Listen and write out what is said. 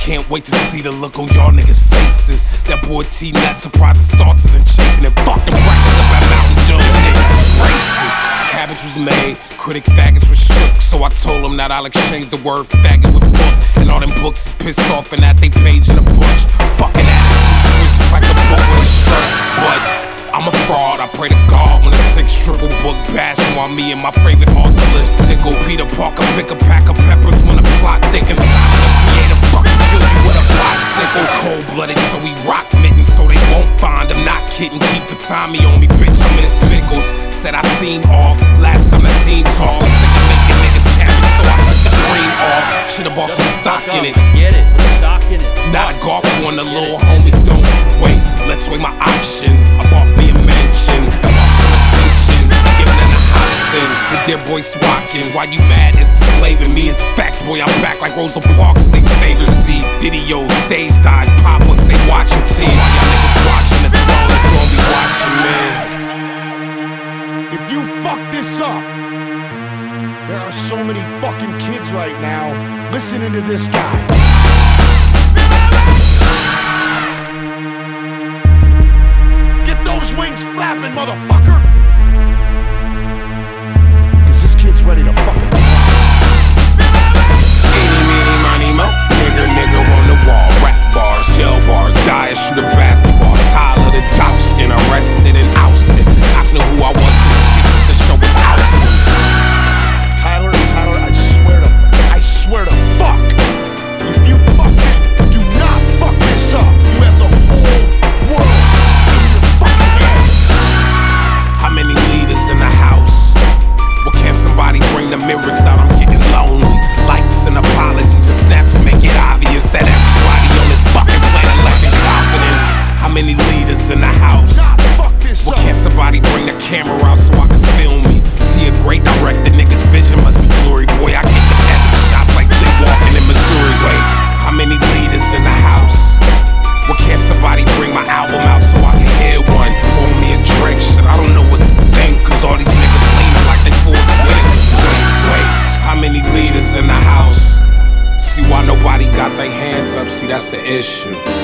can't wait to see the look on y'all niggas' faces. That boy T-Nut surprises thoughts and chafing and fuck them crackers up at Mountain Dew. Niggas is racist. Cabbage was made, critic faggots was shook. So I told him that I'll exchange the word faggot with book. And all them books is pissed off and that they page in a bunch. Fucking attitude switches like a book with a shirt. But I'm a fraud, I pray to God when a 6 triple book bashing while me and my favorite author list tickle. Peter Parker pick a pack of peppers when the plot thickens. Silent and creative fucking kill you with a bicycle. Cold-blooded so we rock mittens so they won't find him. Not kidding, keep the Tommy on me, bitch, I miss pickles. Said I seem off, last time the team talked. Sick of making niggas cabbage so I took the cream off. Should've bought some stock in it. Get it, stock in it. Not a golf one, the little homies don't wait. Let's weigh my options. I bought me a mansion, I bought some attention, giving them the Hobson. The dear boy Swatkins, why you mad? It's the slaving me. It's facts, boy, I'm back like Rosa Parks. They favorite see videos, stage dives, pop-ups, they watching team. While y'all niggas watching the throne, they gon' be watching me. If you fuck this up, there are so many fucking kids right now listening to this guy. Get those wings flapping, motherfucker! Cause this kid's ready to fucking fly. Eeny, meeny, miny, mo. Nigga on the wall. Rap bars, jail bars, die, shoot a basketball. Tyler the Dawson, arrested and ousted. Cops knew who I was cause the show was ousted. Tyler, I swear to fuck. If you fucking do not fuck this up, you have the whole world in your fucking hand. How many leaders in the house? Well, can somebody bring the mirrors out? I'm getting lonely. Likes and apologies and snaps make it obvious that everybody on this fucking planet lacking confidence. How many leaders in the house? Well, can't somebody bring the camera out so I can film me? See a great director, niggas' vision must be glory. Boy, I get the epic shots like jaywalking in Missouri. Wait, how many leaders in the house? Well, can't somebody bring my album out so I can hear one? Pour me a drink, shit, I don't know what to think. Cause all these niggas leaning like they forced winning. Wait, how many leaders in the house? See why nobody got their hands up, see that's the issue.